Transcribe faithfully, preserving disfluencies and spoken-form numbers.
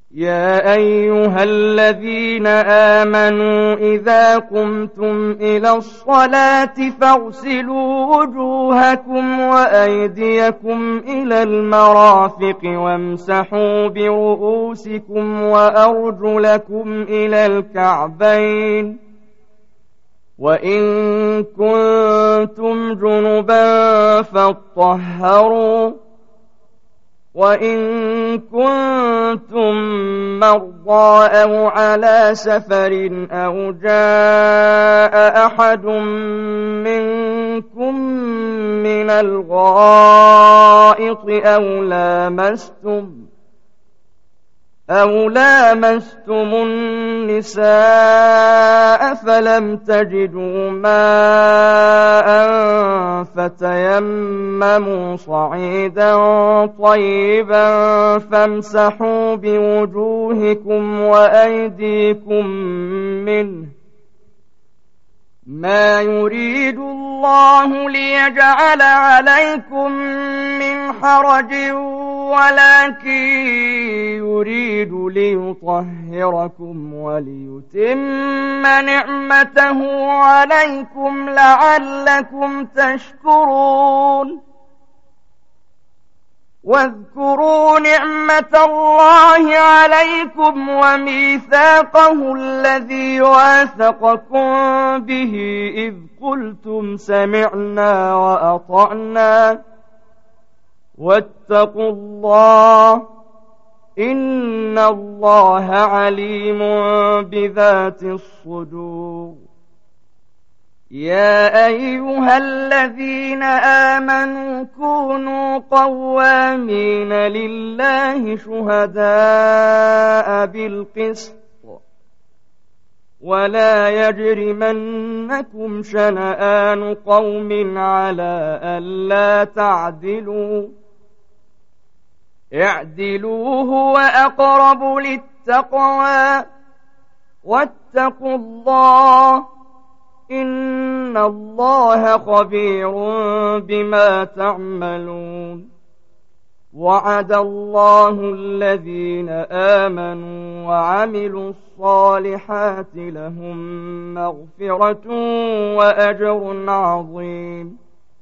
يا أيها الذين آمنوا إذا قمتم إلى الصلاة فاغسلوا وجوهكم وأيديكم إلى المرافق وامسحوا برؤوسكم وأرجلكم إلى الكعبين وإن كنتم جنبا فاطهروا وإن كنتم مرضى أو على سفر أو جاء أحد منكم من الغائط أو لامستم أو لامستم النساء فلم تجدوا ماء فتيمموا صعيدا طيبا فامسحوا بوجوهكم وأيديكم منه ما يريد الله ليجعل عليكم من حرج ولكن يريد ليطهركم وليتم نعمته عليكم لعلكم تشكرون واذكروا نعمة الله عليكم وميثاقه الذي واثقكم به إذ قلتم سمعنا وأطعنا واتقوا الله إن الله عليم بذات الصدور يا أيها الذين آمنوا كونوا قوامين لله شهداء بالقسط ولا يجرمنكم شنآن قوم على ألا تعدلوا اعدلوا هو أقرب للتقوى واتقوا الله إن الله خبير بما تعملون وعد الله الذين آمنوا وعملوا الصالحات لهم مغفرة وأجر عظيم